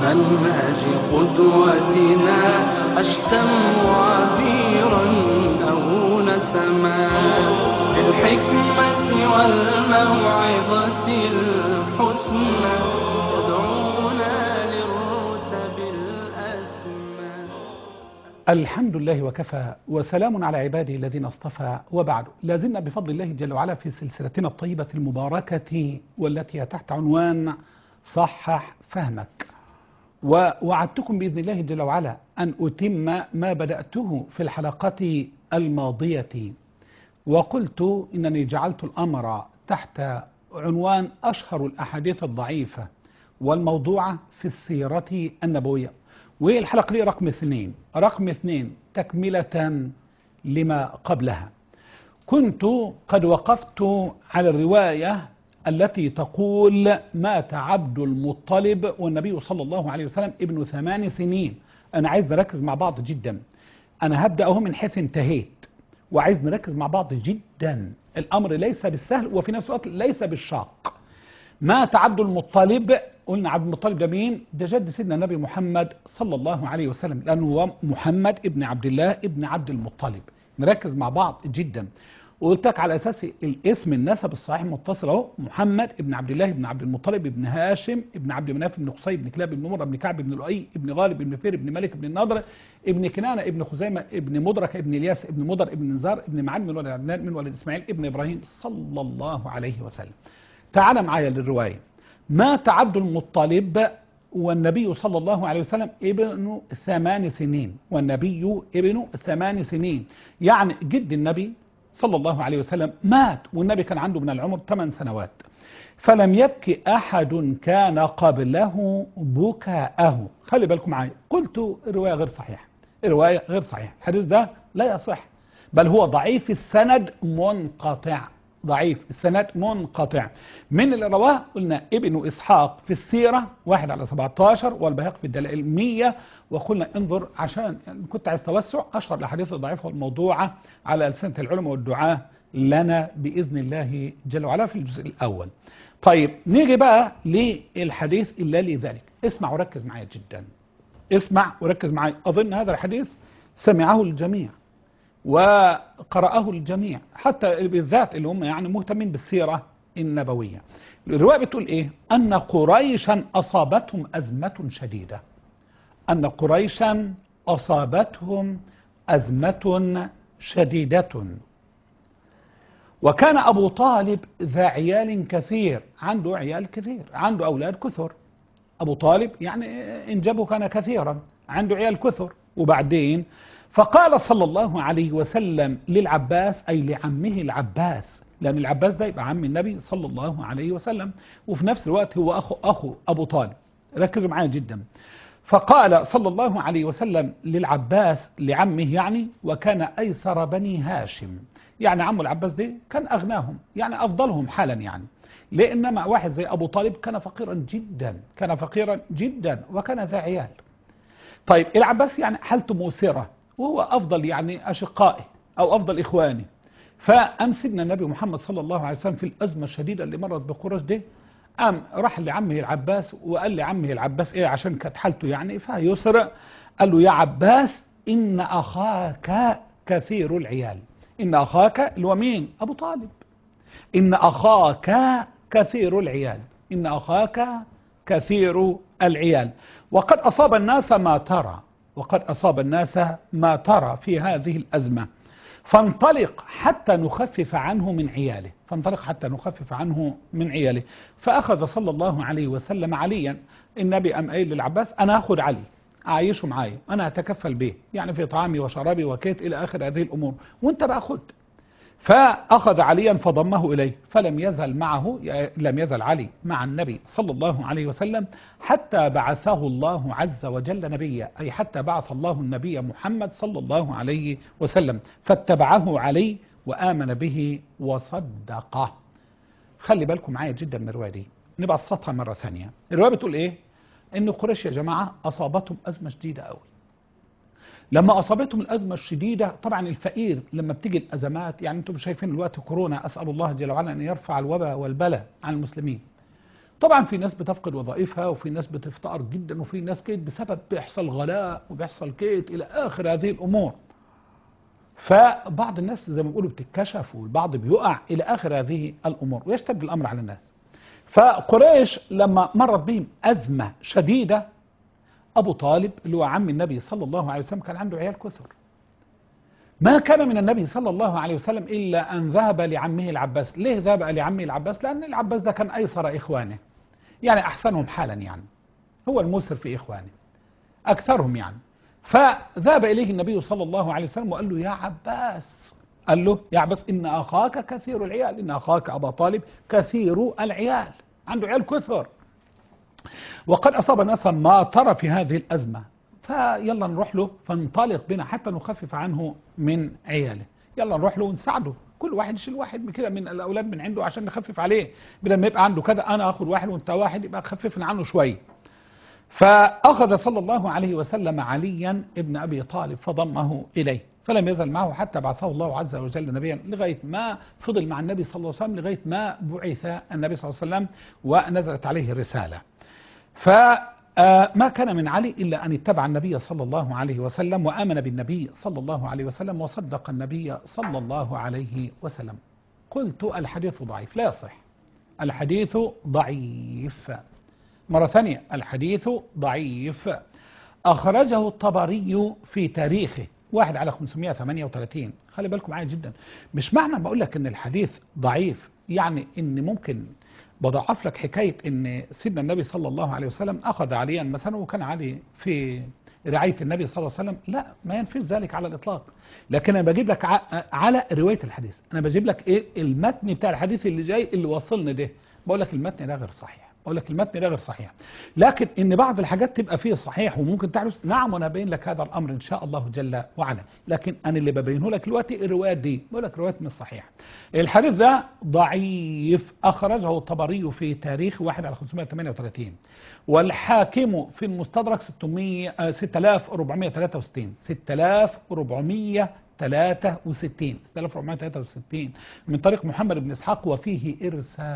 منهج قدوتنا أشتم عبيرا أو نسما بالحكمة والموعظة الحسنى يدعونا للرتب الأسمى. الحمد لله وكفى وسلام على عباده الذين اصطفى وبعد. لازلنا بفضل الله جل وعلا في سلسلتنا الطيبة المباركة والتي تحت عنوان صحح فهمك، ووعدتكم بإذن الله جل وعلا أن أتم ما بدأته في الحلقة الماضية، وقلت إنني جعلت الأمر تحت عنوان أشهر الأحاديث الضعيفة والموضوعة في السيرة النبوية، والحلقة دي رقم اثنين تكملة لما قبلها. كنت قد وقفت على الرواية التي تقول مات عبد المطلب والنبي صلى الله عليه وسلم ابن 8 سنين. أنا عايز نركز مع بعض جدا، أنا هبدأ أهو من حيث انتهيت، وعايز نركز مع بعض جدا. الأمر ليس بالسهل وفي نفس الوقت ليس بالشاق. مات عبد المطلب، قلنا عبد المطلب ده مين؟ ده جد سيدنا النبي محمد صلى الله عليه وسلم، لأنه هو محمد ابن عبد الله ابن عبد المطلب. نركز مع بعض جدا. وقلت لك على أساس الاسم النسب الصحيح متصل اهو، محمد ابن عبد الله ابن عبد المطلب ابن هاشم ابن عبد مناف ابن قصي ابن كلاب ابن مرة ابن كعب ابن لؤي ابن غالب ابن فير ابن مالك ابن النضر ابن كنانة ابن خزيمة ابن مدرك ابن الياس ابن مضر ابن نزار ابن معد من ولد عدنان من ولد اسماعيل ابن ابراهيم صلى الله عليه وسلم. تعال معايا للرواية. مات عبد المطلب والنبي صلى الله عليه وسلم ابن 8 سنين، والنبي ابن 8 سنين، يعني جد النبي صلى الله عليه وسلم مات والنبي كان عنده من العمر 8 سنوات. فلم يبكي أحد كان قبله بكاءه. خلي بالكم معايا، قلت الرواية غير صحيحة، الرواية غير صحيحة، الحديث ده لا يصح، بل هو ضعيف السند منقطع، ضعيف السند منقطع. من اللي رواه قلنا ابن إسحاق في السيرة 1/17، والبيهقي في الدلائل 100. وقلنا انظر عشان كنت عايز توسع أشهر الأحاديث الضعيفة والموضوعة على ألسنة العلماء والدعاة لنا بإذن الله جل وعلا في الجزء الأول. طيب نيجي بقى للحديث إلا لذلك. اسمع وركز معايا جدا، اسمع وركز معايا. أظن هذا الحديث سمعه الجميع وقرأه الجميع، حتى بالذات اللي هم يعني مهتمين بالسيرة النبوية. الرواية بتقول إيه؟ أن قريشا أصابتهم أزمة شديدة، أن قريشا أصابتهم أزمة شديدة، وكان أبو طالب ذا عيال كثير، عنده عيال كثير، عنده أولاد كثر. أبو طالب يعني إنجابه كان كثيرا، عنده عيال كثر. وبعدين فقال صلى الله عليه وسلم للعباس، أي لعمه العباس، لأن العباس ده يبقى عم النبي صلى الله عليه وسلم، وفي نفس الوقت هو أخو أبو طالب. ركزوا معايا جدا. فقال صلى الله عليه وسلم للعباس لعمه يعني، وكان أيسر بني هاشم، يعني عم العباس ده كان أغناهم، يعني أفضلهم حالا يعني، لأنما واحد زي أبو طالب كان فقيرا جدا، كان فقيرا جدا وكان ذا عيال. طيب العباس يعني حالته مؤسرة، وهو أفضل يعني أشقائه أو أفضل إخوانه. فأمسكنا النبي محمد صلى الله عليه وسلم في الأزمة الشديدة اللي مرت بقريش دي، راح لعمه العباس وقال لعمه العباس إيه عشان كانت حالته يعني فيسر، قال له يا عباس إن أخاك كثير العيال. إن أخاك اللي هو مين؟ أبو طالب. إن أخاك كثير العيال، إن أخاك كثير العيال، وقد أصاب الناس ما ترى، وقد أصاب الناس ما ترى في هذه الأزمة، فانطلق حتى نخفف عنه من عياله، فانطلق حتى نخفف عنه من عياله. فأخذ صلى الله عليه وسلم عليا. النبي أم قايل للعباس أنا أخذ علي أعيشه معايا، أنا أتكفل به يعني في طعامي وشرابي وكيت إلى آخر هذه الأمور، وانت بقى خد. فأخذ عليا فضمه إليه، فلم يزل معه، لم يزل علي مع النبي صلى الله عليه وسلم حتى بعثه الله عز وجل نبيا، أي حتى بعث الله النبي محمد صلى الله عليه وسلم، فاتبعه علي وآمن به وصدقه. خلي بالكم معايا جدا من الرواية دي، نبقى السطها مرة ثانية. الرواية بتقول إيه؟ إن قريش يا جماعة أصابتهم أزمة شديدة قوي. لما أصابتهم الأزمة الشديدة، طبعا الفقير لما بتيجي الأزمات، يعني أنتم شايفين الوقت كورونا، أسأل الله جل وعلا أن يرفع الوباء والبلاء عن المسلمين. طبعا في ناس بتفقد وظائفها، وفي ناس بتفتقر جدا، وفي ناس كيد بسبب بيحصل غلاء وبيحصل كيد إلى آخر هذه الأمور. فبعض الناس زي ما بيقولوا بتتكشف، والبعض بيقع إلى آخر هذه الأمور، ويشتد الأمر على الناس. فقريش لما مرت بهم أزمة شديدة، أبو طالب اللي هو عم النبي صلى الله عليه وسلم كان عنده عيال كثر. ما كان من النبي صلى الله عليه وسلم إلا أن ذهب لعمه العباس. ليه ذهب لعمه العباس؟ لأن العباس ده كان أيسر إخوانه، يعني أحسنهم حالا، يعني هو الموسر في إخوانه أكثرهم يعني. فذهب إليه النبي صلى الله عليه وسلم وقال له: يا عباس، قال له: يا عباس، إن أخاك كثير العيال، إن أخاك أبا طالب كثير العيال، عنده عيال كثر، وقد أصاب ناسا ما ترى في هذه الأزمة، فيلا نروح له، فانطلق بنا حتى نخفف عنه من عياله. يلا نروح له ونساعده، كل واحد يشيل واحد كده من الأولاد من عنده عشان نخفف عليه، بدل ما يبقى عنده كذا أنا أخذ واحد وأنت واحد، يبقى خففنا عنه شوية. فأخذ صلى الله عليه وسلم عليا ابن أبي طالب فضمه إليه، فلم يزل معه حتى بعثه الله عز وجل نبيا، لغاية ما فضل مع النبي صلى الله عليه وسلم، لغاية ما بعث النبي صلى الله عليه وسلم ونزلت عليه الرسالة. فما كان من علي إلا أن اتبع النبي صلى الله عليه وسلم، وآمن بالنبي صلى الله عليه وسلم، وصدق النبي صلى الله عليه وسلم. قلت: الحديث ضعيف، لا يصح، الحديث ضعيف. مرة ثانية، الحديث ضعيف. أخرجه الطبري في تاريخه 1/538. خلي بالكم معايا جدا، مش معنى بقول لك إن الحديث ضعيف يعني إن ممكن بضعف لك حكاية إن سيدنا النبي صلى الله عليه وسلم أخذ عليا مثلا وكان علي في رعاية النبي صلى الله عليه وسلم، لا، ما ينفيش ذلك على الإطلاق. لكن أنا بجيب لك على رواية الحديث، أنا بجيب لك إيه المتن بتاع الحديث اللي جاي اللي وصلني ده، بقول لك المتن ده غير صحيح، بقول لك المتن ده غير صحيح. لكن إن بعض الحاجات تبقى فيه صحيح وممكن تحدث، نعم، وأنا أبين لك هذا الأمر إن شاء الله جل وعلا. لكن أنا اللي ببينه لك دلوقتي الروايات دي، بقول لك روايات مش صحيحة. الحديث ده ضعيف. أخرجه الطبري في تاريخ 1/538، والحاكم في المستدرك 6463 6463 من طريق محمد بن إسحاق، وفيه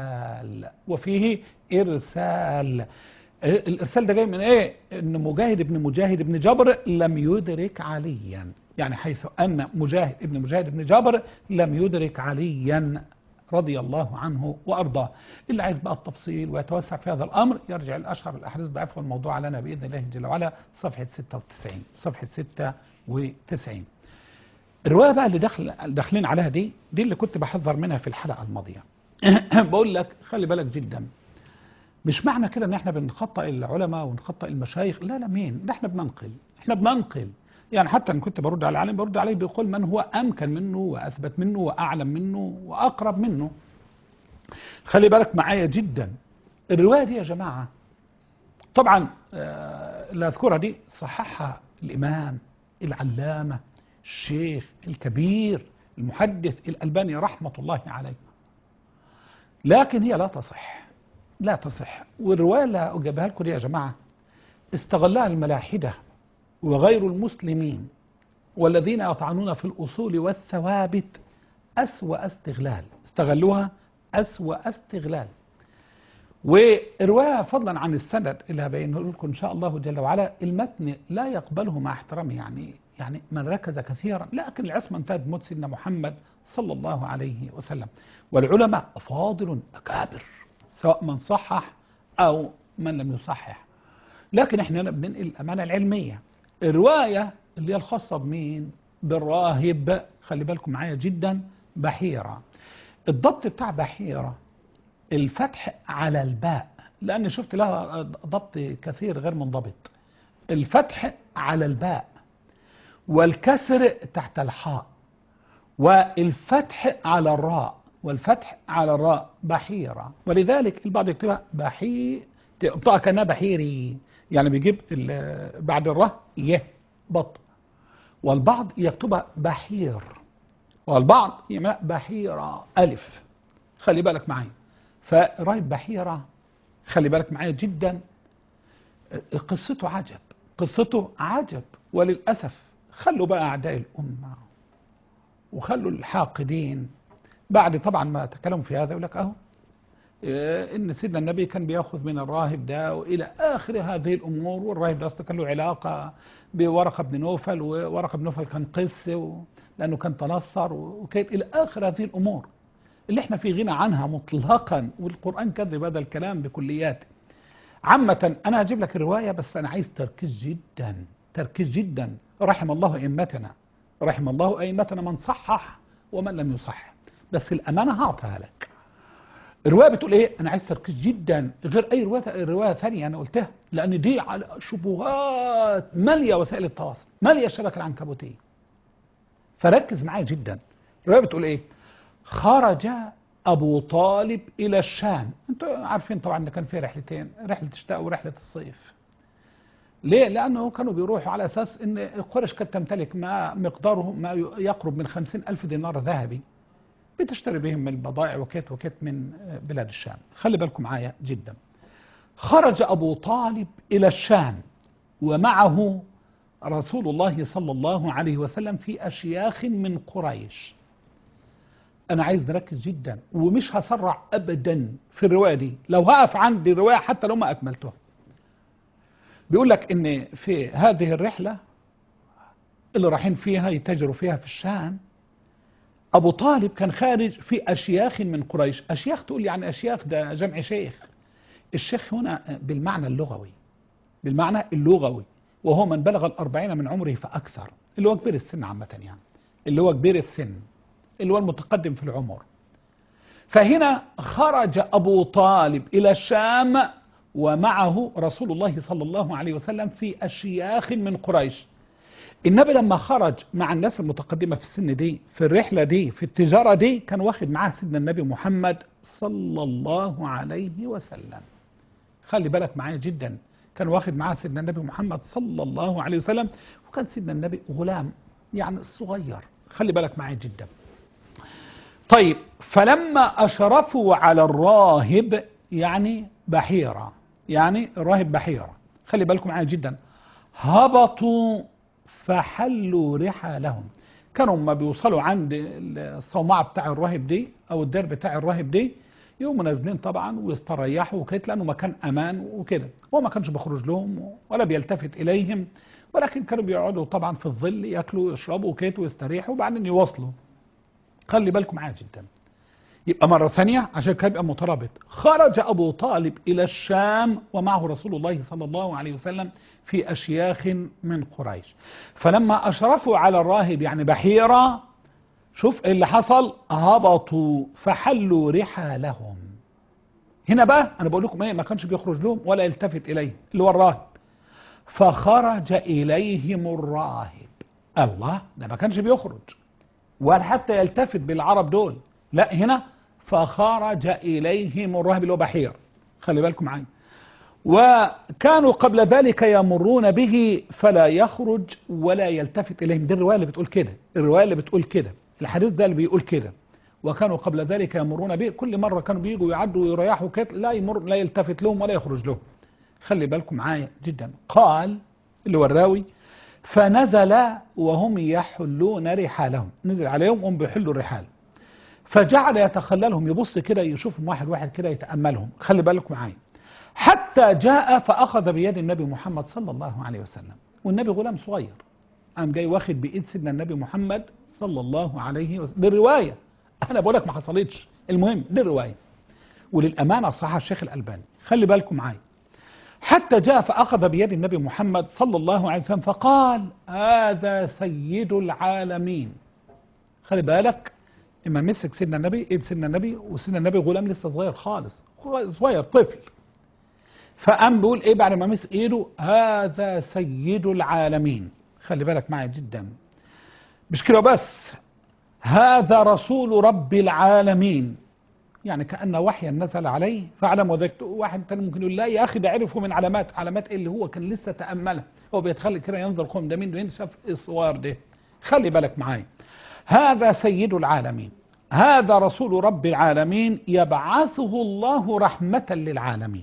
إرسال. الإرسال ده جاي من إيه؟ إن مجاهد بن جبر لم يدرك عليا، يعني حيث أن مجاهد بن جبر لم يدرك عليا رضي الله عنه وأرضاه. اللي عايز بقى التفصيل ويتوسع في هذا الأمر يرجع لأشهر الأحاديث الضعيفة والموضوع لنا بإذن الله جل وعلا، صفحة 96. الرواية بقى اللي داخلين عليها دي اللي كنت بحذر منها في الحلقة الماضية. بقول لك خلي بالك جدا، مش معنى كده ان احنا بنخطئ العلماء ونخطئ المشايخ، لا مين ده، احنا بننقل. يعني حتى ان كنت برد على العالم برد عليه بيقول من هو امكن منه واثبت منه واعلم منه واقرب منه. خلي بالك معايا جدا. الرواية دي يا جماعة طبعا اللي اذكرها دي صححها الامام العلامة الشيخ الكبير المحدث الألباني رحمة الله عليه، لكن هي لا تصح. والرواية اللي أجابها لكم دي يا جماعة استغلها الملاحدة وغير المسلمين والذين يطعنون في الأصول والثوابت أسوأ استغلال، استغلوها أسوأ استغلال. والرواية فضلا عن السند اللي هبينه لكم إن شاء الله جل وعلا، المتن لا يقبله مع احترامه، يعني من ركز كثيرا، لكن العصمة انتهت بموت سيدنا محمد صلى الله عليه وسلم. والعلماء أفاضل أكابر، سواء من صحح أو من لم يصحح، لكن احنا بننقل الأمانة العلمية. الرواية اللي هي الخاصة بمين؟ بالراهب، خلي بالكم معايا جدا، بحيرة. الضبط بتاع بحيرة الفتح على الباء، لأن شفت لها ضبط كثير غير منضبط. الفتح على الباء والكسر تحت الحاء والفتح على الراء، بحيرة. ولذلك البعض يكتبها تقطع كأنها بحيري، يعني بيجيب بعد الراء بط، والبعض يكتبها بحير، والبعض يملأ بحيرة ألف. خلي بالك معايا. فرايب بحيرة خلي بالك معايا جدا، قصته عجب. وللأسف خلوا بقى أعداء الأمة وخلوا الحاقدين بعد طبعا ما تكلموا في هذا يقول لك أهو ان سيدنا النبي كان بياخذ من الراهب ده والى اخر هذه الامور. والراهب ده اصلا كان له علاقه بورقه بن نوفل، وورقه بن نوفل كان قس لانه كان تنصر، وكانت الى اخر هذه الامور اللي احنا في غنى عنها مطلقا، والقران كذب هذا الكلام بكلياته. عامه انا هجيب لك الروايه، بس انا عايز تركيز جدا، تركيز جدا. رحم الله ائمتنا، رحم الله ائمتنا من صحح ومن لم يصحح، بس الامانه هعطيها لك. الرواية بتقول ايه؟ انا عايز تركيز جدا غير اي رواية ثانية انا قلتها، لان دي على شبهات مالية وسائل التواصل، مالية الشبكة العنكبوتية. فركز معايا جدا. الرواية بتقول ايه؟ خرج ابو طالب الى الشام. انتوا عارفين طبعا ان كان في رحلتين، رحلة الشتاء ورحلة الصيف. ليه؟ لانه كانوا بيروحوا على اساس ان قريش كانت تمتلك ما مقداره ما يقرب من 50,000 دينار ذهبي، بتشتري بهم من البضائع وكيت وكيت من بلاد الشام. خلي بالكم معايا جدا. خرج أبو طالب إلى الشام ومعه رسول الله صلى الله عليه وسلم في أشياخ من قريش. أنا عايز نركز جدا، ومش هسرع أبدا في الرواية دي، لو هقف عند الرواية حتى لو ما أكملتها. بيقول لك إن في هذه الرحلة اللي رايحين فيها يتاجروا فيها في الشام، أبو طالب كان خارج في أشياخ من قريش. أشياخ تقول يعني أشياخ ده جمع شيخ. الشيخ هنا بالمعنى اللغوي، بالمعنى اللغوي، وهو من بلغ 40 من عمره فأكثر، اللي هو كبير السن عامة، يعني اللي هو كبير السن، اللي هو المتقدم في العمر. فهنا خرج أبو طالب إلى الشام ومعه رسول الله صلى الله عليه وسلم في أشياخ من قريش. النبي لما خرج مع الناس المتقدمة في السن دي، في الرحلة دي، في التجارة دي، كان واخد معاه سيدنا النبي محمد صلى الله عليه وسلم. خلي بالك معايا جدا، كان واخد معاه سيدنا النبي محمد صلى الله عليه وسلم، وكان سيدنا النبي غلام يعني صغير. خلي بالك معايا جدا. طيب، فلما أشرفوا على الراهب، يعني بحيرة، يعني الراهب بحيرة، خلي بالكم معايا جدا، هبطوا فحلوا رحالهم. كانوا ما بيوصلوا عند الصومعة بتاع الراهب دي أو الدير بتاع الراهب دي، يقوموا نازلين طبعا ويستريحوا وكده، لأنه مكان أمان وكده. هو ما كانش بيخرج لهم ولا بيلتفت إليهم، ولكن كانوا بيقعدوا طبعا في الظل ياكلوا ويشربوا وكده ويستريحوا وبعدين يواصلوا. خلي بالكم معايا جدا. يبقى مرة ثانية عشان كان يبقى مترابط. خرج أبو طالب إلى الشام ومعه رسول الله صلى الله عليه وسلم في أشياخ من قريش. فلما أشرفوا على الراهب يعني بحيرة، شوف اللي حصل، هبطوا فحلوا رحالهم. هنا بقى أنا بقول لكم إيه، ما كانش بيخرج لهم ولا يلتفت إليه اللي هو الراهب. فخرج إليهم الراهب. الله، ده ما كانش بيخرج ولا حتى يلتفت بالعرب دول، لا هنا فخرج إليهم الراهب اللي هو بحير. خلي بالكم معايا. وكانوا قبل ذلك يمرون به فلا يخرج ولا يلتفت إليهم. دي الرواية اللي بتقول كده، الرواية اللي بتقول كده، الحديث ده اللي بيقول كده. وكانوا قبل ذلك يمرون به، كل مرة كانوا بييجوا يعدوا ويريحوا كده، لا يمر لا يلتفت لهم ولا يخرج لهم. خلي بالكم معايا جدا. قال اللي هو الراوي: فنزل وهم يحلون رحالهم، نزل عليهم وهم بيحلوا الرحال، فجعل يتخللهم، يبص كده يشوفهم واحد واحد كده يتأملهم. خلي بالكم معايا. حتى جاء فأخذ بيد النبي محمد صلى الله عليه وسلم، والنبي غلام صغير، قام جاي واخد بإيد سيدنا النبي محمد صلى الله عليه وسلم. دي الرواية، أنا بقول لك ما حصلتش، المهم دي الرواية، وللأمانة صححها الشيخ الألباني. خلي بالكم معايا. حتى جاء فأخذ بيد النبي محمد صلى الله عليه وسلم فقال: هذا سيد العالمين. خلي بالك، إما مسك سيدنا النبي، إيد سيدنا النبي، وسيدنا النبي غلام لسه صغير خالص، صغير طفل. فقام بيقول إيه بعد ما مسك إيده: هذا سيد العالمين. خلي بالك معايا جدا. مش كده بس، هذا رسول رب العالمين، يعني كأن وحيا نزل عليه فعلم وذكر. واحد تاني ممكن يقول: لا يا أخي ده عرفه من علامات إيه اللي هو كان لسه تأمله، هو بيتخلي كده ينظر قوم ده مين وين شاف الصور ده. خلي بالك معايا. هذا سيد العالمين، هذا رسول رب العالمين، يبعثه الله رحمة للعالمين.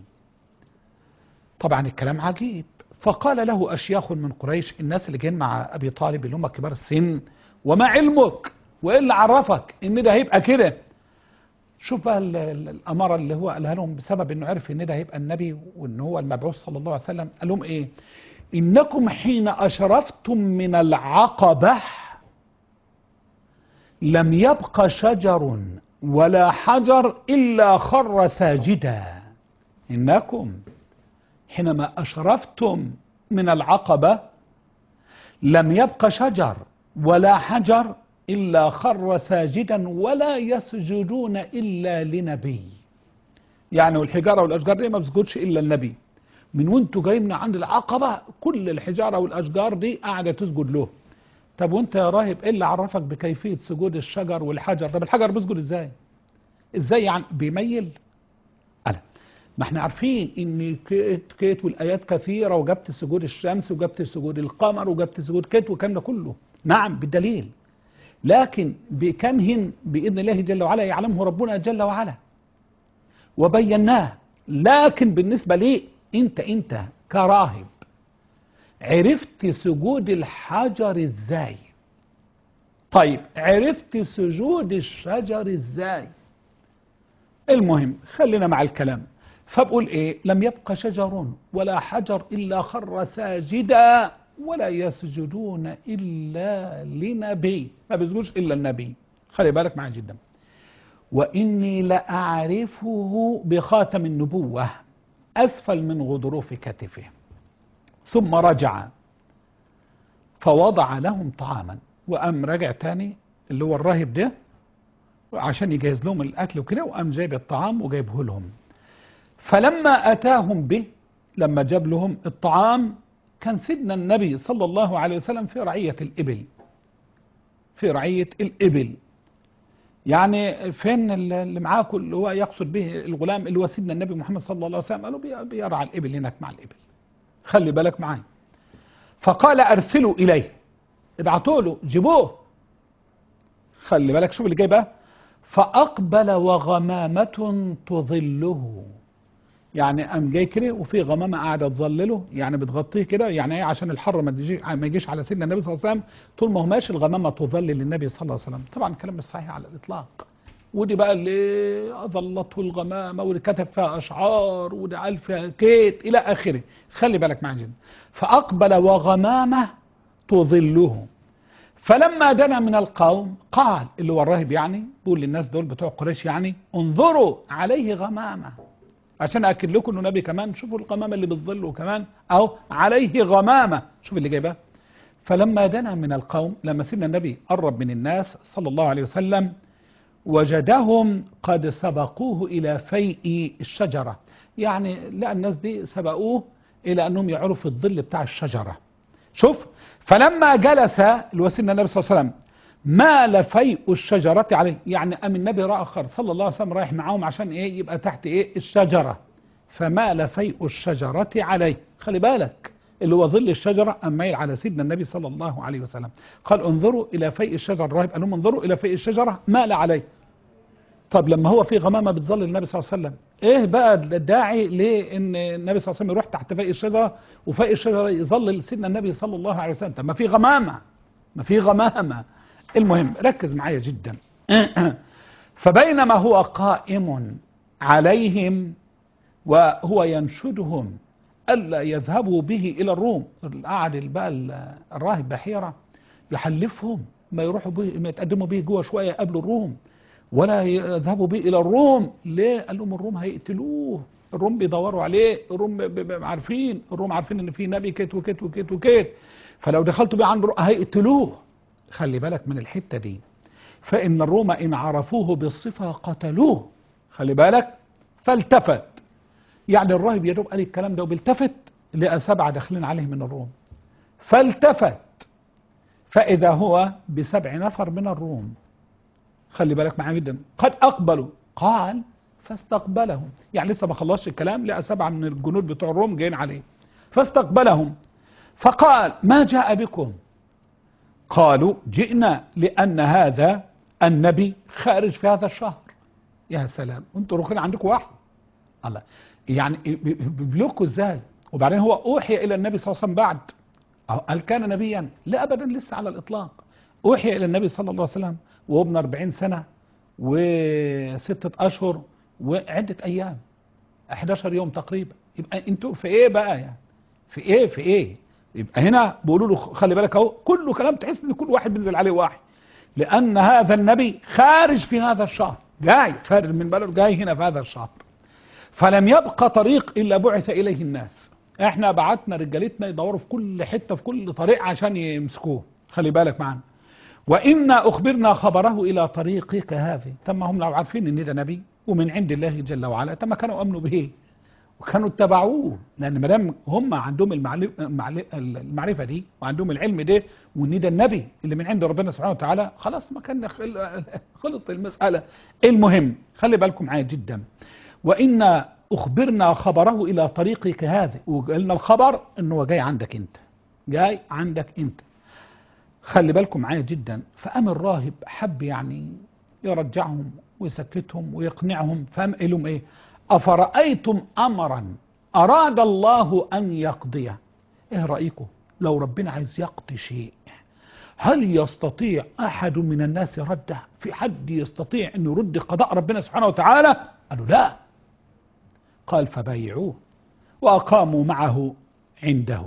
طبعا الكلام عجيب. فقال له أشياخ من قريش، الناس اللي جايين مع أبي طالب اللي هم كبار السن: وما علمك، وإيه اللي عرفك إن ده هيبقى كده؟ شوف بقى الأمارة اللي هو قالها لهم بسبب انه عرف ان ده هيبقى النبي وان هو المبعوث صلى الله عليه وسلم. قال لهم ايه؟ انكم حين اشرفتم من العقبة لم يبق شجر ولا حجر الا خر ساجدا. انكم حينما اشرفتم من العقبة لم يبق شجر ولا حجر إلا خر ساجدا ولا يسجدون إلا لنبي. يعني والحجارة والأشجار دي ما بتسجدش إلا النبي. من وانتوا جايين من عند العقبة كل الحجارة والأشجار دي قاعدة تسجد له. طب وانت يا راهب ايه اللي عرفك بكيفية سجود الشجر والحجر؟ طب الحجر بيسجد ازاي؟ ازاي يعني بيميل؟ ألا ما احنا عارفين ان كيت والآيات كثيرة، وجبت سجود الشمس وجبت سجود القمر وجبت سجود كيت والكلام ده كله. نعم بالدليل، لكن بكنه بإذن الله جل وعلا يعلمه ربنا جل وعلا وبيناه. لكن بالنسبة لي انت كراهب عرفت سجود الحجر ازاي؟ طيب عرفت سجود الشجر ازاي؟ المهم خلينا مع الكلام. فبقول ايه؟ لم يبق شجر ولا حجر إلا خر ساجدا ولا يسجدون إلا لنبي. ما بيسجدوش إلا النبي. خلي بالك معي جدا. وإني لأعرفه بخاتم النبوة أسفل من غضروف كتفه. ثم رجع فوضع لهم طعاما، وقام رجع تاني اللي هو الراهب ده عشان يجهز لهم الأكل وكده، وقام جايب الطعام وجايبه لهم. فلما أتاهم به، لما جاب لهم الطعام، كان سيدنا النبي صلى الله عليه وسلم في رعية الإبل. في رعية الإبل يعني فين اللي معاكم اللي هو يقصد به الغلام اللي هو سيدنا النبي محمد صلى الله عليه وسلم؟ قالوا بيرعى الإبل هناك مع الإبل. خلي بالك معاي. فقال أرسلوا إليه، ابعتوا له جيبوه. خلي بالك شوف اللي جاي بقى. فأقبل وغمامة تظله، يعني قام جاي كده وفي غمامه قاعده تظلله، يعني بتغطيه كده، يعني ايه؟ عشان الحر ما يجيش على سيدنا النبي صلى الله عليه وسلم. طول ما هو ماشي الغمامه تظلل النبي صلى الله عليه وسلم. طبعا الكلام مش صحيح على الاطلاق. ودي بقى اللي اظلته الغمامه واللي كتب فيها اشعار ودي قال فيها كيت الى اخره. خلي بالك معايا جدا. فاقبل وغمامه تظله. فلما دنا من القوم قال، اللي هو الراهب يعني بيقول للناس دول بتوع قريش يعني: انظروا عليه غمامه، عشان أكد لكم أنه نبي كمان. شوفوا الغمامة اللي بتظله كمان، أو عليه غمامة. شوف اللي جايبها. فلما دنا من القوم، لما سيدنا النبي قرب من الناس صلى الله عليه وسلم، وجدهم قد سبقوه إلى فيء الشجرة. يعني لا، الناس دي سبقوه إلى أنهم يعرفوا الظل بتاع الشجرة. شوف، فلما جلس سيدنا النبي صلى الله عليه وسلم مال فيء الشجرة عليه، يعني قام النبي آخر صلى الله عليه وسلم رايح معاهم عشان ايه؟ يبقى تحت ايه؟ الشجرة. فمال فيء الشجرة عليه. خلي بالك اللي هو ظل الشجرة قام مايل على سيدنا النبي صلى الله عليه وسلم. قال انظروا إلى فيء الشجرة. الراهب قال لهم انظروا إلى فيء الشجرة، مال عليه. طب لما هو في غمامة بتظل النبي صلى الله عليه وسلم، ايه بقى الداعي ليه ان النبي صلى الله عليه وسلم يروح تحت فيء الشجرة وفيء الشجرة يظلل سيدنا النبي صلى الله عليه وسلم؟ طب ما في غمامة، ما في غمامة. المهم ركز معايا جدا. فبينما هو قائم عليهم وهو ينشدهم ألا يذهبوا به إلى الروم. قعد بقى الراهب بحيرة يحلفهم ما يروحوا به، ما يتقدموا به جوه شوية قبل الروم، ولا يذهبوا به إلى الروم. ليه؟ قال لهم الروم هيقتلوه، الروم بيدوروا عليه، الروم عارفين، الروم عارفين ان في نبي كيت وكيت وكيت وكيت، فلو دخلتوا بيه عند الروم هيقتلوه. خلي بالك من الحتة دي. فإن الروم إن عرفوه بالصفة قتلوه. خلي بالك. فالتفت، يعني الراهب يدوب قال الكلام ده وبالتفت لقى 7 داخلين عليه من الروم. فالتفت فإذا هو ب7 نفر من الروم. خلي بالك معايا جدا. قد أقبلوا. قال فاستقبلهم، يعني لسه ما خلصش الكلام لقى 7 من الجنود بتوع الروم جايين عليه. فاستقبلهم فقال ما جاء بكم؟ قالوا جئنا لأن هذا النبي خارج في هذا الشهر. يا سلام، انتوا رخين عندكم واحد. الله، يعني بيبلغكوا ازاي؟ وبعدين هو أوحي إلى النبي صلى الله عليه وسلم بعد، هل كان نبيا؟ لا أبدا، لسه على الإطلاق. أوحي إلى النبي صلى الله عليه وسلم وهو ابن 40 سنة و6 أشهر وعدة أيام، 11 يوم تقريبا. يبقى انتوا في ايه بقى يعني؟ في ايه؟ يبقى هنا بيقولوا له خلي بالك اهو، كله كلام تحس ان كل واحد بينزل عليه وحي، لأن هذا النبي خارج في هذا الشهر، جاي خارج من بلده، جاي هنا في هذا الشهر، فلم يبقى طريق إلا بعث إليه الناس. احنا بعتنا رجالتنا يدوروا في كل حتة في كل طريق عشان يمسكوه، خلي بالك معنا. وإنا أخبرنا خبره إلى طريقك هذه. تم هم لو عارفين إن ده نبي ومن عند الله جل وعلا، تم كانوا أمنوا به وكانوا اتبعوه، لأن ما دام هم عندهم المعرفة دي وعندهم العلم ده وإن ده النبي اللي من عند ربنا سبحانه وتعالى، خلاص ما كان خلص المسألة. المهم خلي بالكم معايا جدا. وإنا أخبرنا خبره إلى طريقك هذه، وقلنا الخبر إنه جاي عندك أنت، جاي عندك أنت. خلي بالكم معايا جدا. فقام الراهب حب يعني يرجعهم ويسكتهم ويقنعهم، فقام قال لهم ايه؟ أفرأيتم أمرا أراد الله أن يقضيه، ايه رأيكم لو ربنا عايز يقضي شيء هل يستطيع أحد من الناس رده؟ في حد يستطيع أن يرد قضاء ربنا سبحانه وتعالى؟ قالوا لا. قال فبايعوه وأقاموا معه عنده.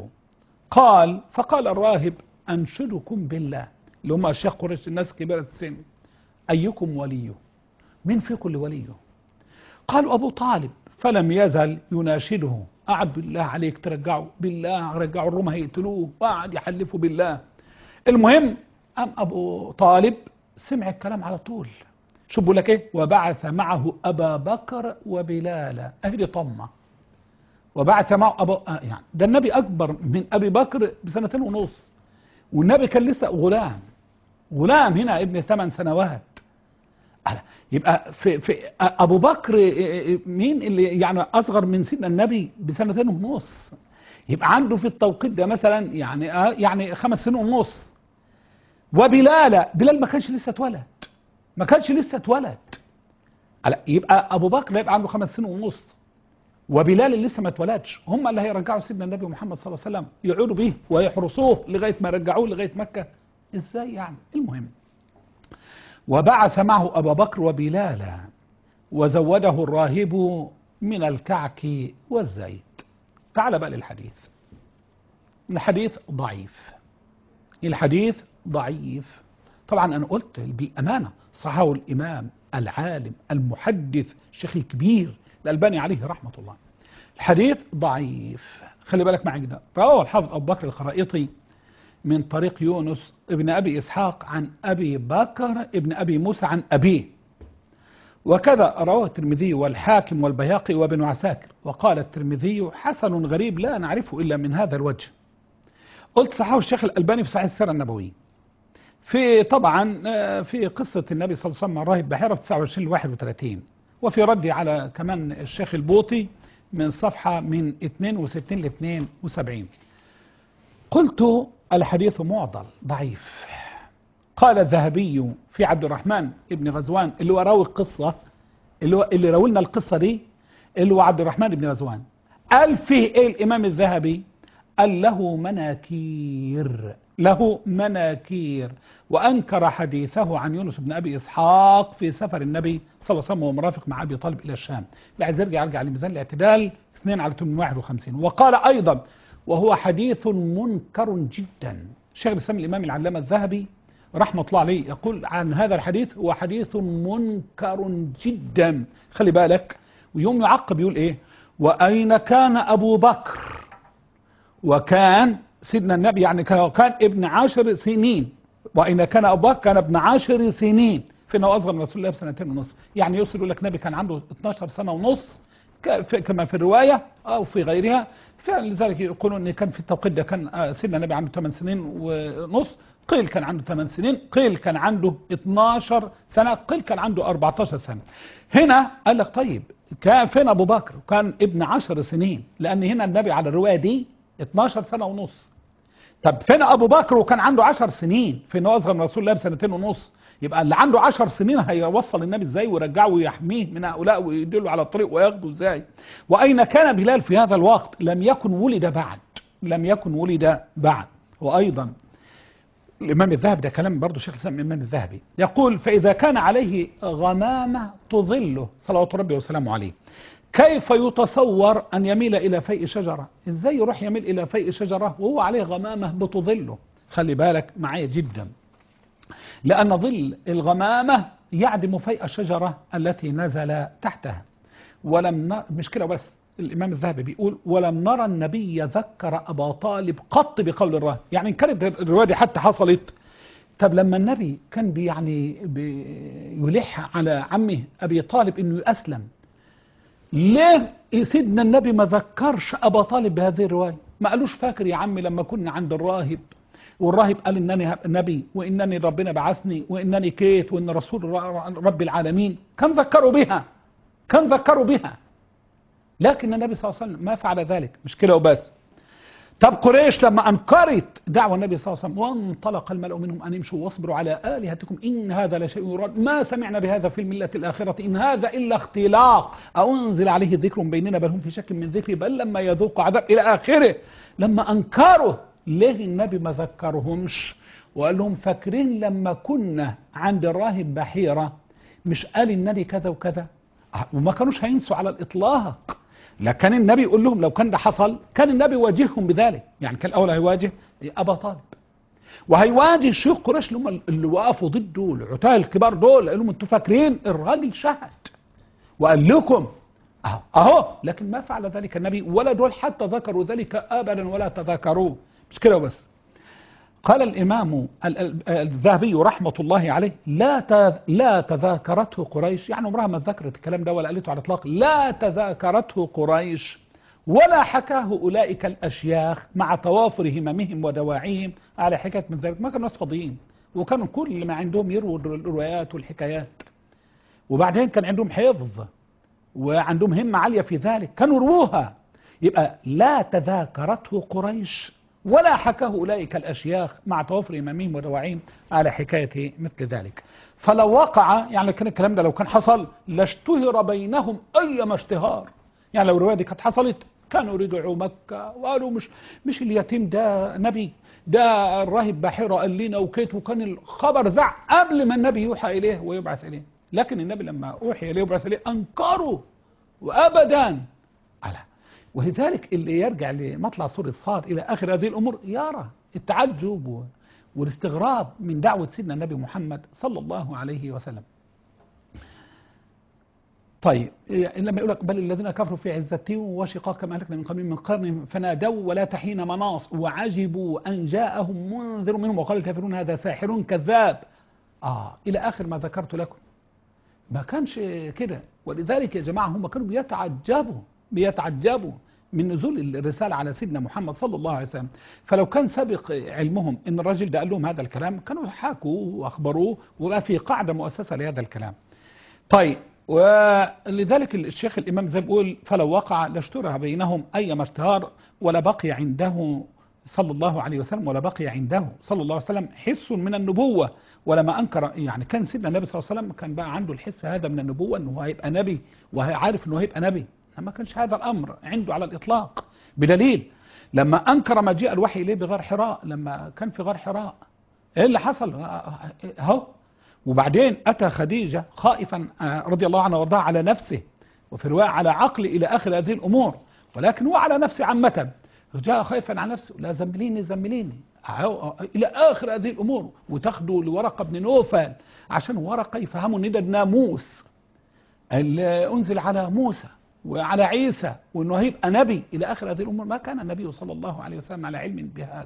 فقال الراهب أنشدكم بالله، اللي هم الشيخ قريش الناس كبيرة السن، أيكم وليه؟ من فيكم لوليه؟ قالوا أبو طالب. فلم يزل يناشده، قعد بالله عليك ترجعوا، بالله رجعوا الروم هيقتلوه، وقعد يحلفوا بالله. المهم أم أبو طالب سمع الكلام على طول. شو بقول لك ايه؟ وبعث معه أبا بكر وبلالا، أهدي طمة. وبعث معه يعني ده النبي أكبر من أبي بكر ب2.5 سنين، والنبي كان لسه غلام هنا ابن 8 سنوات. يبقى في أبو بكر مين اللي يعني أصغر من سيدنا النبي ب2.5 سنين؟ يبقى عنده في التوقيت ده مثلا يعني 5.5 سنين. بلال ما كانش لسه اتولد، يبقى أبو بكر يبقى عنده 5.5 سنين، وبلال اللي لسه ما اتولدش. هم اللي هيرجعوا سيدنا النبي محمد صلى الله عليه وسلم، يعودوا به ويحرسوه لغاية ما رجعوه لغاية مكة. ازاي يعني؟ المهم وبعث معه أبا بكر وبلالا وزوده الراهب من الكعك والزيت. تعال بقى للحديث. الحديث ضعيف طبعا. أنا قلت بالأمانة صححه الإمام العالم المحدث الشيخ الكبير الألباني عليه رحمة الله. الحديث ضعيف، خلي بالك معي جدا. رواه الحافظ أبو بكر الخرائطي من طريق يونس ابن أبي إسحاق عن أبي بكر ابن أبي موسى عن أبيه، وكذا رواه الترمذي والحاكم والبياقي وابن عساكر. وقال الترمذي حسن غريب لا نعرفه إلا من هذا الوجه. قلت صححه الشيخ الألباني في صحيح السيرة النبوي طبعا في قصة النبي صلى الله عليه وسلم مع الراهب بحيرة 29-31، وفي ردي على كمان الشيخ البوطي من صفحة من 62-72. قلت الحديث معضل ضعيف. قال الذهبي في عبد الرحمن ابن غزوان اللي هو راوي القصة، اللي راوي لنا القصة دي، اللي هو عبد الرحمن ابن غزوان، قال فيه ايه الإمام الذهبي؟ قال له مناكير، وأنكر حديثه عن يونس بن أبي إسحاق في سفر النبي صلى الله عليه وسلم ومرافق مع أبي طالب إلى الشام. لا عايز يرجع لميزان الاعتدال 2/851. وقال أيضا وهو حديث منكر جدا. شيخ الإسلام الإمام العلامة الذهبي رحمة الله عليه يقول عن هذا الحديث هو حديث منكر جدا. خلي بالك. ويوم يعقب يقول إيه؟ وأين كان أبو بكر؟ وكان سيدنا النبي يعني كان ابن 10 سنين. وإن كان أبو بكر كان ابن 10 سنين، فإنه أصغر من رسول الله ب2.5 سنين. يعني يقول لك النبي كان عنده 12 سنة ونص كما في الرواية أو في غيرها. فلذلك يقولون أن كان في التوقيت ده كان سيدنا النبي عنده 8 سنين ونص، قيل كان عنده 8 سنين، قيل كان عنده 12 سنة، قيل كان عنده 14 سنة. هنا قال لك طيب كان فين أبو بكر؟ كان ابن 10 سنين، لأن هنا النبي على الرواية دي 12 سنة ونص. طب فين أبو بكر وكان عنده 10 سنين؟ فإنه أصغر من رسول الله ب2.5 سنين. يبقى اللي عنده 10 سنين هيوصل النبي ازاي ويرجعه ويحميه من هؤلاء ويدله على الطريق وياخده ازاي؟ وأين كان بلال في هذا الوقت؟ لم يكن ولد بعد. وأيضا الإمام الذهبي، ده كلام برضه شيخ الإسلام الإمام الذهبي، يقول: فإذا كان عليه غمامة تظله صلوات ربي وسلامه عليه، كيف يتصور أن يميل إلى فيء شجرة؟ إزاي يروح يميل إلى فيء شجرة وهو عليه غمامة بتظله؟ خلي بالك معايا جدا، لأن ظل الغمامة يعدم فيء الشجرة التي نزل تحتها. مش كده بس، الإمام الذهبي بيقول: ولم نرى النبي ذكر أبا طالب قط بقول الراهب. يعني إن كانت الرواية دي حتى حصلت، طب لما النبي كان بيلح على عمه أبي طالب إنه أسلم، ليه سيدنا النبي ما ذكرش أبا طالب بهذه الرواية؟ ما قالوش: فاكر يا عمي لما كنا عند الراهب والراهب قال إنني نبي وإنني ربنا بعثني وإنني كيت وإن رسول رب العالمين؟ كان ذكروا بها، كان ذكروا بها، لكن النبي صلى الله عليه وسلم ما فعل ذلك. مش كده وبس، طب قريش لما أنكرت دعوة النبي صلى الله عليه وسلم وانطلق الملأ منهم أن يمشوا واصبروا على آلهتكم إن هذا لشيء يراد ما سمعنا بهذا في الملة الآخرة إن هذا إلا اختلاق أنزل عليه ذكر بيننا بل هم في شك من ذكري بل لما يذوق عذاب إلى آخره. لما أنكروا، ليه النبي ما ذكرهمش وقال لهم: فاكرين لما كنا عند الراهب بحيرة مش قال إنني كذا وكذا؟ وما كانوش هينسوا على الإطلاق. لكن النبي يقول لهم لو كان ده حصل كان النبي يواجههم بذلك. يعني كان الأول هيواجه أبا طالب وهيواجه شيوخ قريش اللي وقفوا ضده العتاه الكبار دول، قال لهم: انتوا فاكرين الراجل شهد وقال لكم اهو، لكن ما فعل ذلك النبي ولا دول حتى ذكروا ذلك ابدا ولا تذاكروه. مش كده بس، قال الإمام الذهبي رحمة الله عليه: لا تذاكرته قريش، يعني عمرها ما ذكرت الكلام ده ولا قالته على الإطلاق، لا تذاكرته قريش ولا حكاه أولئك الأشياخ مع توافر هممهم ودواعيهم على حكاية من ذلك. ما كانوا ناس فاضيين، وكانوا كل ما عندهم يرووا الروايات والحكايات، وبعدين كان عندهم حفظ وعندهم همة عالية في ذلك، كانوا يروها. يبقى لا تذاكرته قريش ولا حكاه أولئك الأشياخ مع توفر إمامهم ودواعيهم على حكاية مثل ذلك. فلو وقع، يعني كان الكلام ده لو كان حصل لاشتهر بينهم أيما اشتهار. يعني لو الرواية دي كانت حصلت كانوا رجعوا مكة وقالوا مش اليتيم ده نبي، ده الراهب بحيرة قال لنا وكيت، وكان الخبر ذع قبل ما النبي يوحى إليه ويبعث إليه. لكن النبي لما أوحي إليه ويبعث إليه أنكروا وأبدا على. ولذلك اللي يرجع لمطلع سورة صاد إلى آخر هذه الأمور يرى التعجب والاستغراب من دعوة سيدنا النبي محمد صلى الله عليه وسلم. طيب لما يقول لك: بل الذين كفروا في عزة وشقاق كما أهلكنا من قبلهم من قرن فنادوا ولا تحين مناص وعجبوا أن جاءهم منذر منهم وقال الكافرون هذا ساحر كذاب إلى آخر ما ذكرت لكم. ما كانش كده. ولذلك يا جماعة هم كانوا بيتعجبوا من نزول الرسالة على سيدنا محمد صلى الله عليه وسلم. فلو كان سابق علمهم ان الرجل ده قال لهم هذا الكلام كانوا حاكوا واخبروه وبقى في قاعدة مؤسسة لهذا الكلام. طيب، ولذلك الشيخ الإمام زي بيقول: فلو وقع لاشتهر بينهم أيما اشتهار ولا بقي عنده صلى الله عليه وسلم صلى الله عليه وسلم حس من النبوة ولما أنكر. يعني كان سيدنا النبي صلى الله عليه وسلم كان بقى عنده الحس هذا من النبوة أنه هيبقى نبي وعارف أنه هيبقى نبي، ما كانش هذا الأمر عنده على الإطلاق. بدليل لما أنكر مجيء الوحي إليه بغار حراء، لما كان في غار حراء إيه اللي حصل؟ أهو. وبعدين أتى خديجة خائفا رضي الله عنها وارضاها على نفسه، وفي رواية على عقله إلى آخر هذه الأمور، ولكن هو على نفسه عامة جاء خائفا على نفسه: لا زمليني إلى آخر هذه الأمور. وتاخدوا لورقة بن نوفل عشان ورقة يفهموا ان ده الناموس اللي أنزل على موسى وعلى عيسى وأنه هيبقى نبي إلى آخر هذه الأمور. ما كان النبي صلى الله عليه وسلم على علم بهذا.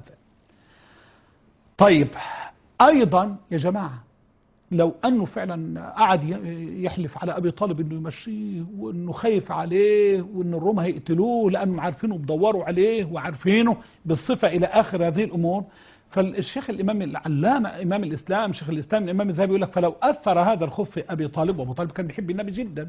طيب أيضا يا جماعة، لو أنه فعلا قعد يحلف على أبي طالب أنه يمشيه وأنه خايف عليه وأن الروم هيقتلوه لأنهم عارفينه بدوروا عليه وعارفينه بالصفة إلى آخر هذه الأمور، فالشيخ الإمام العلامة إمام الإسلام شيخ الإسلام الإمام الذهبي يقول لك: فلو أثر هذا الخوف في أبي طالب، وأبو طالب كان بيحب النبي جدا،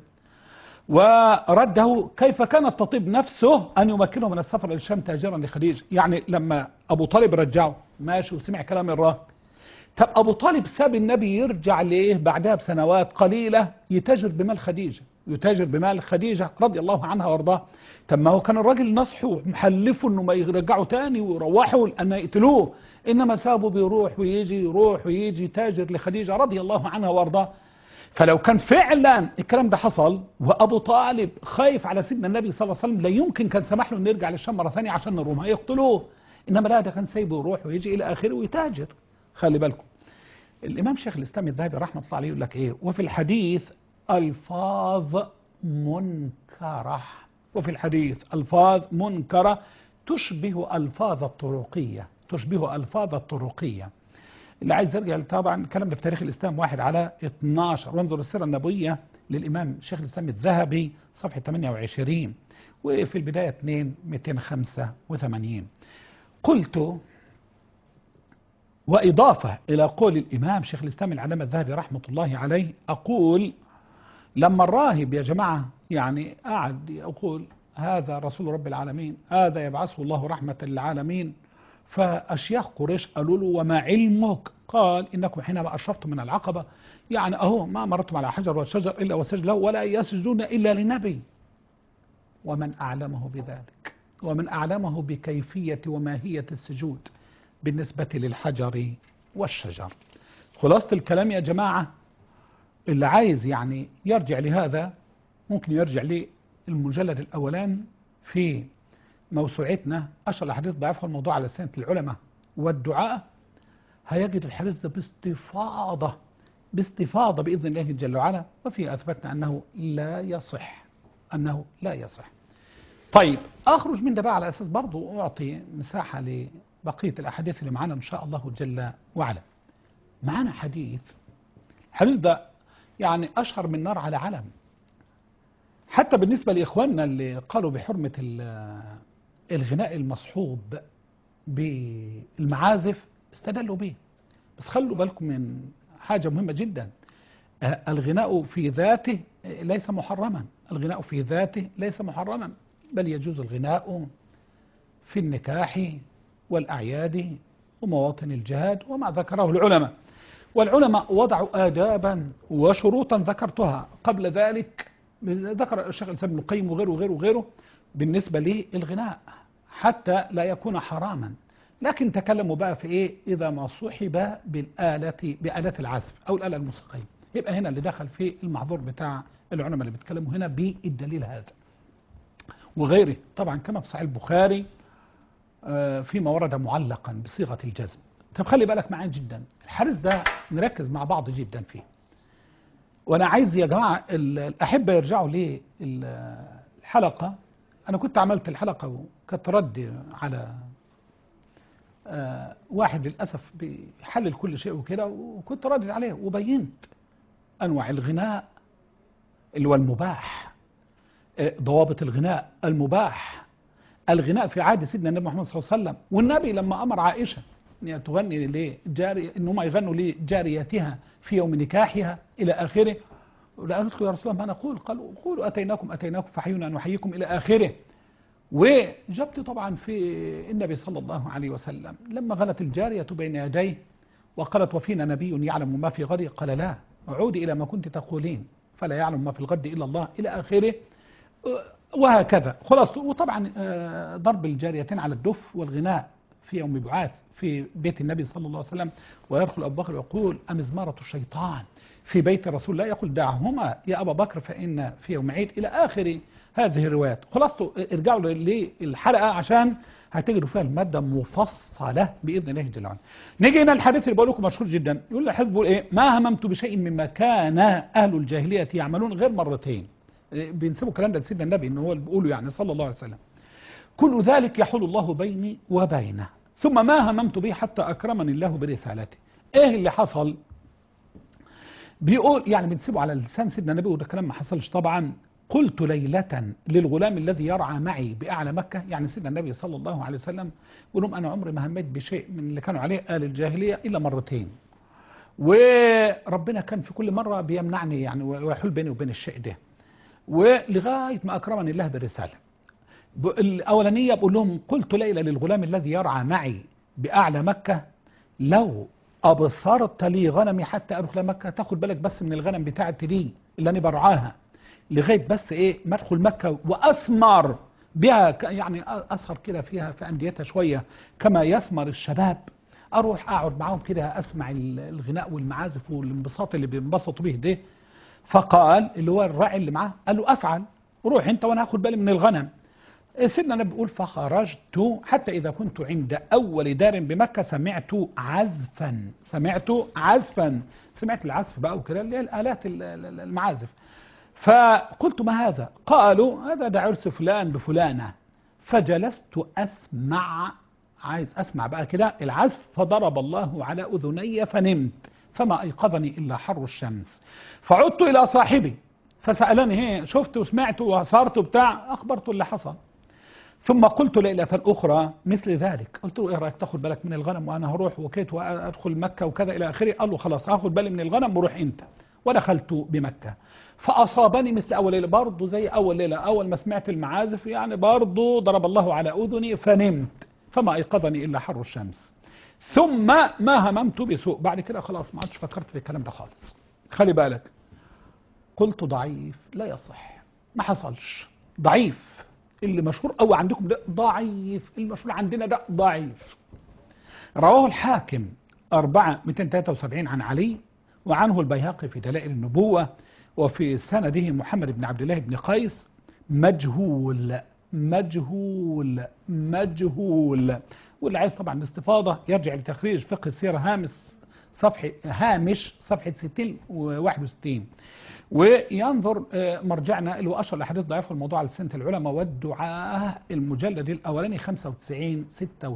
ورده كيف كانت تطيب نفسه أن يمكنه من السفر إلى الشام تاجرا لخديجة. يعني لما أبو طالب رجعه ماشي وسمع كلام الراهب، طب أبو طالب ساب النبي يرجع ليه بعدها بسنوات قليلة يتاجر بمال خديجة رضي الله عنها وارضاه. طب ما هو كان الراجل نصحه محلفه انه ما يرجعوا تاني ويروحوا لأن يقتلوه. إنما سابه بيروح ويجي يروح ويجي تاجر لخديجة رضي الله عنها وارضاه. فلو كان فعلا الكلام ده حصل وأبو طالب خايف على سيدنا النبي صلى الله عليه وسلم لا يمكن كان سمح له انه يرجع للشام مرة ثانية عشان الروم هيقتلوه. إنما لا، ده كان سايبه يروح ويجي إلى آخره ويتاجر. خلي بالكم الإمام شيخ الإسلام الذهبي رحمة الله عليه يقول لك إيه: وفي الحديث ألفاظ منكرة، وفي الحديث ألفاظ منكرة تشبه ألفاظ الطرقية، تشبه ألفاظ الطرقية. اللي عايز يرجع طبعا الكلام ده في تاريخ الإسلام 1/12، وانظر السيرة النبوية للإمام شيخ الإسلام الذهبي صفحة 28، وفي البداية 2/285. قلت وإضافة إلى قول الإمام شيخ الإسلام العلامة الذهبي رحمة الله عليه، أقول لما الراهب يا جماعة يعني قاعد يقول هذا رسول رب العالمين، هذا يبعثه الله رحمة للعالمين، فأشياخ قريش قالوا له وما علمك؟ قال إنكم حينما أشرفتم من العقبة يعني أهو ما مرتم على حجر وشجر إلا وسجد له ولا يسجدون إلا لنبي. ومن أعلمه بذلك، ومن أعلمه بكيفية وماهية السجود بالنسبة للحجر والشجر. خلاصة الكلام يا جماعة، اللي عايز يعني يرجع لهذا ممكن يرجع للمجلد الأولان في موسوعتنا أشهر الأحاديث ضعيفها الموضوع على سنة العلماء والدعاء، هيجد الحديث ده باستفاضة بإذن الله جل وعلا، وفيه أثبتنا أنه لا يصح، أنه لا يصح. طيب أخرج من ده بقى على أساس برضو أعطي مساحة لبقية الأحاديث اللي معنا إن شاء الله جل وعلا. معنا حديث، الحديث ده يعني أشهر من نار على علم، حتى بالنسبة لإخواننا اللي قالوا بحرمة الغناء المصحوب بالمعازف استدلوا به. بس خلوا بالكم من حاجة مهمة جدا، الغناء في ذاته ليس محرما، الغناء في ذاته ليس محرما، بل يجوز الغناء في النكاح والأعياد ومواطن الجهاد وما ذكره العلماء. والعلماء وضعوا آدابا وشروطا ذكرتها قبل ذلك، ذكر الشيخ الإسلام ابن القيم وغيره وغيره وغيره بالنسبة للغناء حتى لا يكون حراما. لكن تكلموا بقى في إيه؟ إذا ما صحب بآلات العزف أو الآلة الموسيقية، يبقى هنا اللي دخل في المحظور بتاع العلماء اللي بيتكلموا هنا بالدليل هذا وغيره. طبعا كما في صحيح البخاري فيما ورد معلقا بصيغة الجزم. طب خلي بالك معايا جدا، الحديث ده نركز مع بعض جدا فيه، وانا عايز يا جماعة الأحبة يرجعوا للحلقة. انا كنت عملت الحلقة وكانت رد على واحد للأسف بيحلل كل شيء وكده، وكنت ردد عليه وبينت أنواع الغناء اللي هو المباح، ضوابط الغناء المباح، الغناء في عهد سيدنا النبي محمد صلى الله عليه وسلم. والنبي لما أمر عائشة أن تغني لجارية، إنهم يغنوا لجاريتها في يوم نكاحها إلى آخره، قالت له يا رسول الله ما نقول؟ قالوا قولوا أتيناكم فحيونا أن نحييكم إلى آخره. وجبت طبعا في النبي صلى الله عليه وسلم لما غنت الجارية بين يديه وقالت وفينا نبي يعلم ما في غد، قال لا، عودي إلى ما كنت تقولين فلا يعلم ما في الغد إلا الله إلى آخره، وهكذا خلاص. وطبعا ضرب الجاريتين على الدف والغناء في يوم بعاث في بيت النبي صلى الله عليه وسلم، ويدخل أبو بكر ويقول أمزمارة الشيطان في بيت الرسول، لا يقول دعهما يا أبا بكر فإن في يوم عيد إلى آخر هذه الروايات. خلاص ارجعوا للحلقة عشان هتجدوا فيها المادة مفصلة بإذن الله جل وعلا. نيجي هنا الحديث اللي بقول لكم مشهور جدا، يقول الحديث بيقول إيه؟ ما هممت بشيء مما كان أهل الجاهلية يعملون غير مرتين. بينسبوا الكلام ده لسيدنا النبي إن هو اللي بيقوله يعني صلى الله عليه وسلم، كل ذلك يحول الله بيني وبينه ثم ما هممت به حتى أكرمني الله برسالته. إيه اللي حصل؟ بيقول يعني بنسيبه على لسان سيدنا النبي، وده كلام ما حصلش طبعا. قلت ليلة للغلام الذي يرعى معي بأعلى مكة، يعني سيدنا النبي صلى الله عليه وسلم يقول لهم أنا عمري ما هميت بشيء من اللي كانوا عليه آل الجاهلية إلا مرتين، وربنا كان في كل مرة بيمنعني يعني ويحول بيني وبين الشيء ده، ولغاية ما أكرمني الله بالرسالة. الأولانية بقول لهم قلت ليلة للغلام الذي يرعى معي بأعلى مكة لو أبصرت لي غنمي حتى أدخل مكة، تاخد بالك بس من الغنم بتاعتي دي اللي أنا برعاها لغاية بس إيه ما أدخل مكة وأثمر بها، يعني أسهر كده فيها في أنديتها شوية كما يثمر الشباب اروح اقعد معاهم كده اسمع الغناء والمعازف والانبساط اللي بينبسطوا به ده. فقال اللي هو الراعي اللي معاه قال له افعل، روح انت وانا هاخد بالي من الغنم. سيدنا النبي بيقول فخرجت حتى إذا كنت عند أول دار بمكة سمعت عزفا، سمعت العزف بقى وكده اللي هي الآلات المعازف. فقلت ما هذا؟ قالوا هذا ده عرس فلان بفلانة. فجلست أسمع، عايز أسمع بقى كده العزف. فضرب الله على أذني فنمت، فما أيقظني إلا حر الشمس. فعدت إلى صاحبي فسألني هي شفت وسمعت وصارت بتاع، أخبرته اللي حصل. ثم قلت ليلة أخرى مثل ذلك، قلت له إيه رأيك تاخد بالك من الغنم وأنا هروح وكيت وأدخل مكة وكذا إلى آخره. قال له خلاص هاخد بالي من الغنم وروح أنت. ودخلت بمكة فأصابني مثل أول ليلة، برضه زي أول ليلة، أول ما سمعت المعازف يعني برضه ضرب الله على أذني فنمت، فما أيقظني إلا حر الشمس. ثم ما هممت بسوء، بعد كده خلاص ما عادش فكرت في الكلام ده خالص. خلي بالك، قلت ضعيف لا يصح، ما حصلش، ضعيف. اللي مشهور قوي عندكم ده ضعيف، المشهور عندنا ده ضعيف. رواه الحاكم 4273 عن علي، وعنه البيهقي في دلائل النبوة، وفي سنده محمد بن عبد الله بن قيس مجهول. واللي عايز طبعا الاستفاضة يرجع لتخريج فقه السيرة هامش صفحة 60 و61، وينظر مرجعنا اللي هو اشهر الاحاديث ضعيفه الموضوع على سنه العلماء والدعاء المجلد الاولاني 95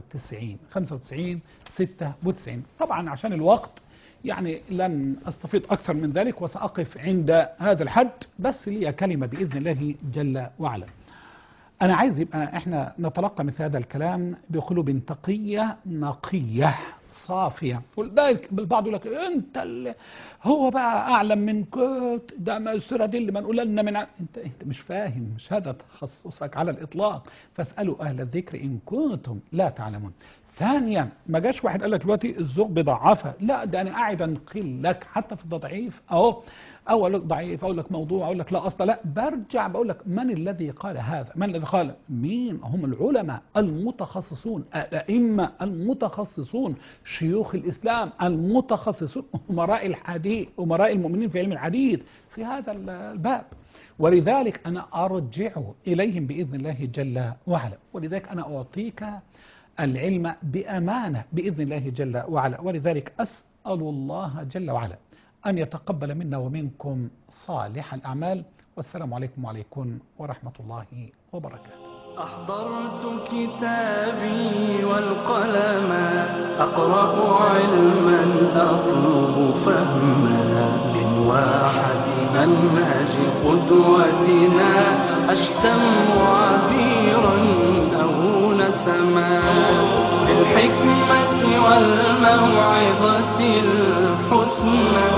96. طبعا عشان الوقت يعني لن استفيض اكثر من ذلك وساقف عند هذا الحد، بس لي كلمه باذن الله جل وعلا. انا عايز يبقى احنا نتلقى مثل هذا الكلام بقلوب تقيه نقيه صافية. البعض يقول لك انت اللي هو بقى اعلم من كنت، ده ما السورة دي اللي ما نقول لنا من انت مش فاهم، مش هذا تخصصك على الاطلاق، فاسألوا اهل الذكر ان كنتم لا تعلمون. ثانيا ما جاش واحد قال لك دلوقتي الذوق بضعفه، لا ده انا قاعد انقل لك حتى في الضعيف اهو، اقول لك ضعيف، اقول لك موضوع، اقول لك لا اصلا، لا برجع بقول لك من الذي قال هذا، من الذي قال، مين هم العلماء المتخصصون، الائمه المتخصصون، شيوخ الاسلام المتخصصون، امراء الحديث، امراء المؤمنين في علم الحديث في هذا الباب. ولذلك انا ارجع اليهم باذن الله جل وعلا، ولذلك انا اعطيك العلم بامانه باذن الله جل وعلا. ولذلك اسال الله جل وعلا أن يتقبل منا ومنكم صالح الأعمال، والسلام عليكم وعليكم ورحمة الله وبركاته. أحضرت كتابي والقلم أقرأ علما أطلب فهما من واحة منهج قدوتنا، أشتم عبيرا أو نسما بالحكمة والموعظة الحسنى